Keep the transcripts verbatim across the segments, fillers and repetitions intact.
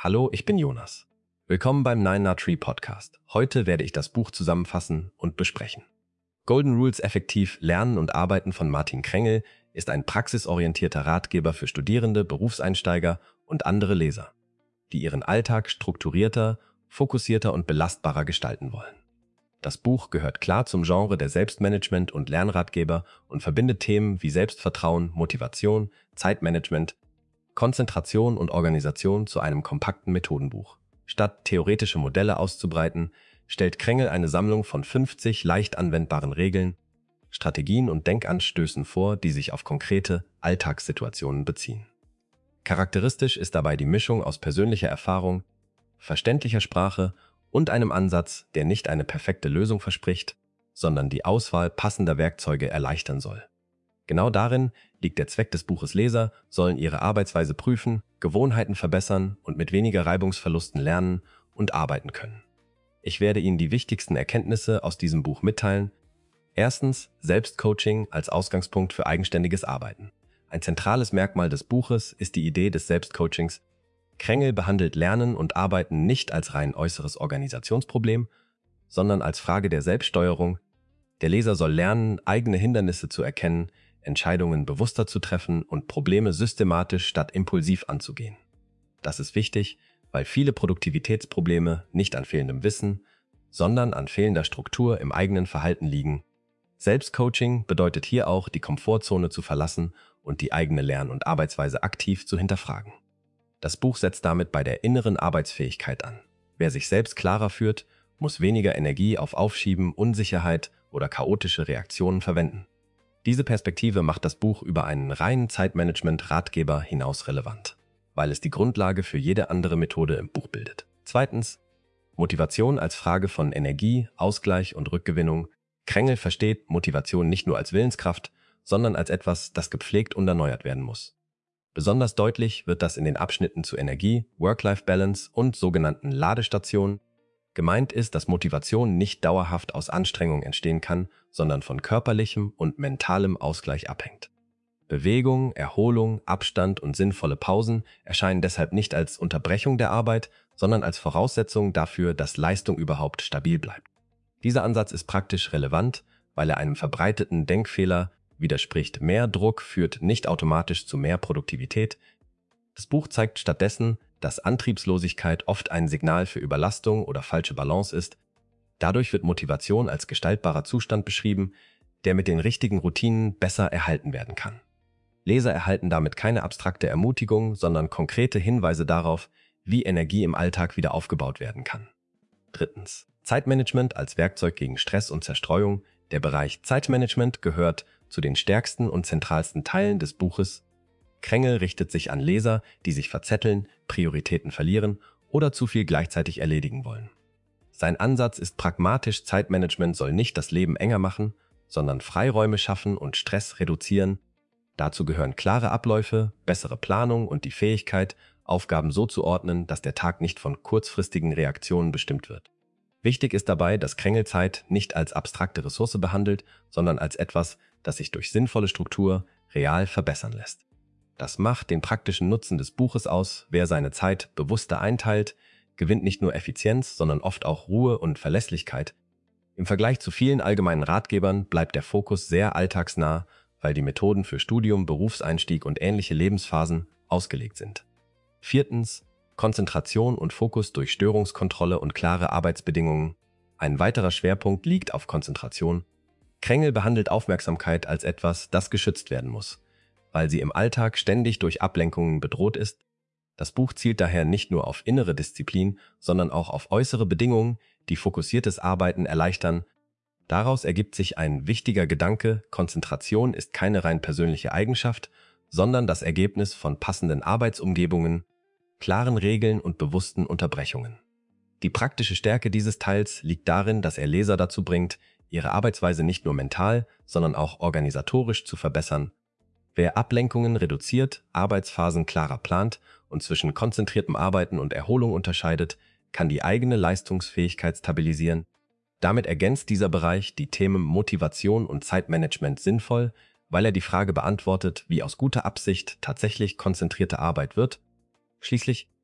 Hallo, ich bin Jonas. Willkommen beim Nine Nut Tree Podcast. Heute werde ich das Buch zusammenfassen und besprechen. Golden Rules effektiv lernen und arbeiten von Martin Krengel ist ein praxisorientierter Ratgeber für Studierende, Berufseinsteiger und andere Leser, die ihren Alltag strukturierter, fokussierter und belastbarer gestalten wollen. Das Buch gehört klar zum Genre der Selbstmanagement- und Lernratgeber und verbindet Themen wie Selbstvertrauen, Motivation, Zeitmanagement, Konzentration und Organisation zu einem kompakten Methodenbuch. Statt theoretische Modelle auszubreiten, stellt Krengel eine Sammlung von fünfzig leicht anwendbaren Regeln, Strategien und Denkanstößen vor, die sich auf konkrete Alltagssituationen beziehen. Charakteristisch ist dabei die Mischung aus persönlicher Erfahrung, verständlicher Sprache und einem Ansatz, der nicht eine perfekte Lösung verspricht, sondern die Auswahl passender Werkzeuge erleichtern soll. Genau darin liegt der Zweck des Buches. Leser sollen ihre Arbeitsweise prüfen, Gewohnheiten verbessern und mit weniger Reibungsverlusten lernen und arbeiten können. Ich werde Ihnen die wichtigsten Erkenntnisse aus diesem Buch mitteilen. Erstens, Selbstcoaching als Ausgangspunkt für eigenständiges Arbeiten. Ein zentrales Merkmal des Buches ist die Idee des Selbstcoachings. Krengel behandelt Lernen und Arbeiten nicht als rein äußeres Organisationsproblem, sondern als Frage der Selbststeuerung. Der Leser soll lernen, eigene Hindernisse zu erkennen, Entscheidungen bewusster zu treffen und Probleme systematisch statt impulsiv anzugehen. Das ist wichtig, weil viele Produktivitätsprobleme nicht an fehlendem Wissen, sondern an fehlender Struktur im eigenen Verhalten liegen. Selbstcoaching bedeutet hier auch, die Komfortzone zu verlassen und die eigene Lern- und Arbeitsweise aktiv zu hinterfragen. Das Buch setzt damit bei der inneren Arbeitsfähigkeit an. Wer sich selbst klarer führt, muss weniger Energie auf Aufschieben, Unsicherheit oder chaotische Reaktionen verwenden. Diese Perspektive macht das Buch über einen reinen Zeitmanagement-Ratgeber hinaus relevant, weil es die Grundlage für jede andere Methode im Buch bildet. Zweitens, Motivation als Frage von Energie, Ausgleich und Rückgewinnung. Krengel versteht Motivation nicht nur als Willenskraft, sondern als etwas, das gepflegt und erneuert werden muss. Besonders deutlich wird das in den Abschnitten zu Energie, Work-Life-Balance und sogenannten Ladestationen. Gemeint ist, dass Motivation nicht dauerhaft aus Anstrengung entstehen kann, sondern von körperlichem und mentalem Ausgleich abhängt. Bewegung, Erholung, Abstand und sinnvolle Pausen erscheinen deshalb nicht als Unterbrechung der Arbeit, sondern als Voraussetzung dafür, dass Leistung überhaupt stabil bleibt. Dieser Ansatz ist praktisch relevant, weil er einem verbreiteten Denkfehler widerspricht. Mehr Druck führt nicht automatisch zu mehr Produktivität. Das Buch zeigt stattdessen, dass Antriebslosigkeit oft ein Signal für Überlastung oder falsche Balance ist. Dadurch wird Motivation als gestaltbarer Zustand beschrieben, der mit den richtigen Routinen besser erhalten werden kann. Leser erhalten damit keine abstrakte Ermutigung, sondern konkrete Hinweise darauf, wie Energie im Alltag wieder aufgebaut werden kann. Drittens. Zeitmanagement als Werkzeug gegen Stress und Zerstreuung. Der Bereich Zeitmanagement gehört zu den stärksten und zentralsten Teilen des Buches. Krengel richtet sich an Leser, die sich verzetteln, Prioritäten verlieren oder zu viel gleichzeitig erledigen wollen. Sein Ansatz ist pragmatisch. Zeitmanagement soll nicht das Leben enger machen, sondern Freiräume schaffen und Stress reduzieren. Dazu gehören klare Abläufe, bessere Planung und die Fähigkeit, Aufgaben so zu ordnen, dass der Tag nicht von kurzfristigen Reaktionen bestimmt wird. Wichtig ist dabei, dass Krengel Zeit nicht als abstrakte Ressource behandelt, sondern als etwas, das sich durch sinnvolle Struktur real verbessern lässt. Das macht den praktischen Nutzen des Buches aus. Wer seine Zeit bewusster einteilt, gewinnt nicht nur Effizienz, sondern oft auch Ruhe und Verlässlichkeit. Im Vergleich zu vielen allgemeinen Ratgebern bleibt der Fokus sehr alltagsnah, weil die Methoden für Studium, Berufseinstieg und ähnliche Lebensphasen ausgelegt sind. Viertens. Konzentration und Fokus durch Störungskontrolle und klare Arbeitsbedingungen. Ein weiterer Schwerpunkt liegt auf Konzentration. Krengel behandelt Aufmerksamkeit als etwas, das geschützt werden muss, weil sie im Alltag ständig durch Ablenkungen bedroht ist. Das Buch zielt daher nicht nur auf innere Disziplin, sondern auch auf äußere Bedingungen, die fokussiertes Arbeiten erleichtern. Daraus ergibt sich ein wichtiger Gedanke: Konzentration ist keine rein persönliche Eigenschaft, sondern das Ergebnis von passenden Arbeitsumgebungen, klaren Regeln und bewussten Unterbrechungen. Die praktische Stärke dieses Teils liegt darin, dass er Leser dazu bringt, ihre Arbeitsweise nicht nur mental, sondern auch organisatorisch zu verbessern. Wer Ablenkungen reduziert, Arbeitsphasen klarer plant und zwischen konzentriertem Arbeiten und Erholung unterscheidet, kann die eigene Leistungsfähigkeit stabilisieren. Damit ergänzt dieser Bereich die Themen Motivation und Zeitmanagement sinnvoll, weil er die Frage beantwortet, wie aus guter Absicht tatsächlich konzentrierte Arbeit wird. Schließlich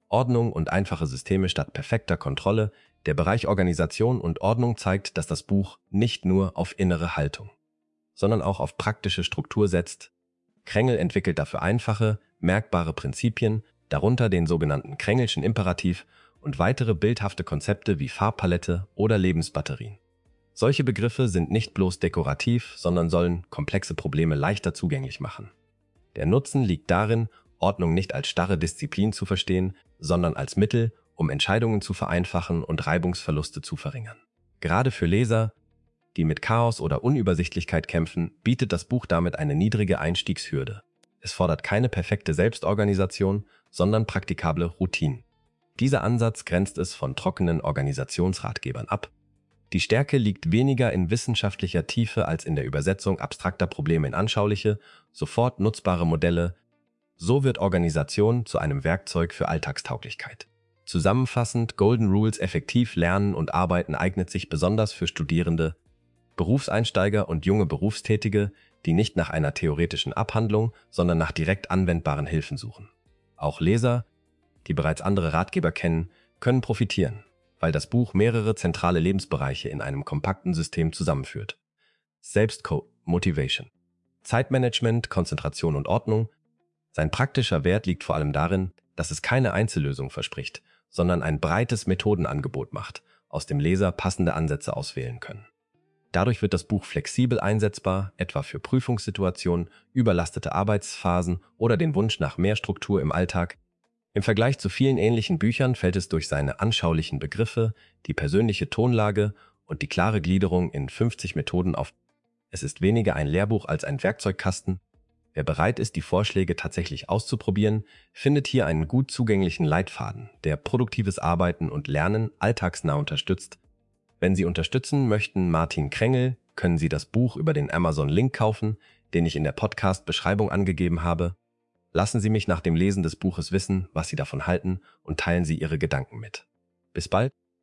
Ordnung und einfache Systeme statt perfekter Kontrolle. Der Bereich Organisation und Ordnung zeigt, dass das Buch nicht nur auf innere Haltung, sondern auch auf praktische Struktur setzt. Krengel entwickelt dafür einfache, merkbare Prinzipien, darunter den sogenannten Krengelschen Imperativ und weitere bildhafte Konzepte wie Farbpalette oder Lebensbatterien. Solche Begriffe sind nicht bloß dekorativ, sondern sollen komplexe Probleme leichter zugänglich machen. Der Nutzen liegt darin, Ordnung nicht als starre Disziplin zu verstehen, sondern als Mittel, um Entscheidungen zu vereinfachen und Reibungsverluste zu verringern. Gerade für Leser, die mit Chaos oder Unübersichtlichkeit kämpfen, bietet das Buch damit eine niedrige Einstiegshürde. Es fordert keine perfekte Selbstorganisation, sondern praktikable Routinen. Dieser Ansatz grenzt es von trockenen Organisationsratgebern ab. Die Stärke liegt weniger in wissenschaftlicher Tiefe als in der Übersetzung abstrakter Probleme in anschauliche, sofort nutzbare Modelle. So wird Organisation zu einem Werkzeug für Alltagstauglichkeit. Zusammenfassend, Golden Rules effektiv lernen und arbeiten eignet sich besonders für Studierende, Berufseinsteiger und junge Berufstätige, die nicht nach einer theoretischen Abhandlung, sondern nach direkt anwendbaren Hilfen suchen. Auch Leser, die bereits andere Ratgeber kennen, können profitieren, weil das Buch mehrere zentrale Lebensbereiche in einem kompakten System zusammenführt. Selbstcode, Motivation, Zeitmanagement, Konzentration und Ordnung. Sein praktischer Wert liegt vor allem darin, dass es keine Einzellösung verspricht, sondern ein breites Methodenangebot macht, aus dem Leser passende Ansätze auswählen können. Dadurch wird das Buch flexibel einsetzbar, etwa für Prüfungssituationen, überlastete Arbeitsphasen oder den Wunsch nach mehr Struktur im Alltag. Im Vergleich zu vielen ähnlichen Büchern fällt es durch seine anschaulichen Begriffe, die persönliche Tonlage und die klare Gliederung in fünfzig Methoden auf. Es ist weniger ein Lehrbuch als ein Werkzeugkasten. Wer bereit ist, die Vorschläge tatsächlich auszuprobieren, findet hier einen gut zugänglichen Leitfaden, der produktives Arbeiten und Lernen alltagsnah unterstützt. Wenn Sie unterstützen möchten Martin Krengel, können Sie das Buch über den Amazon-Link kaufen, den ich in der Podcast-Beschreibung angegeben habe. Lassen Sie mich nach dem Lesen des Buches wissen, was Sie davon halten, und teilen Sie Ihre Gedanken mit. Bis bald!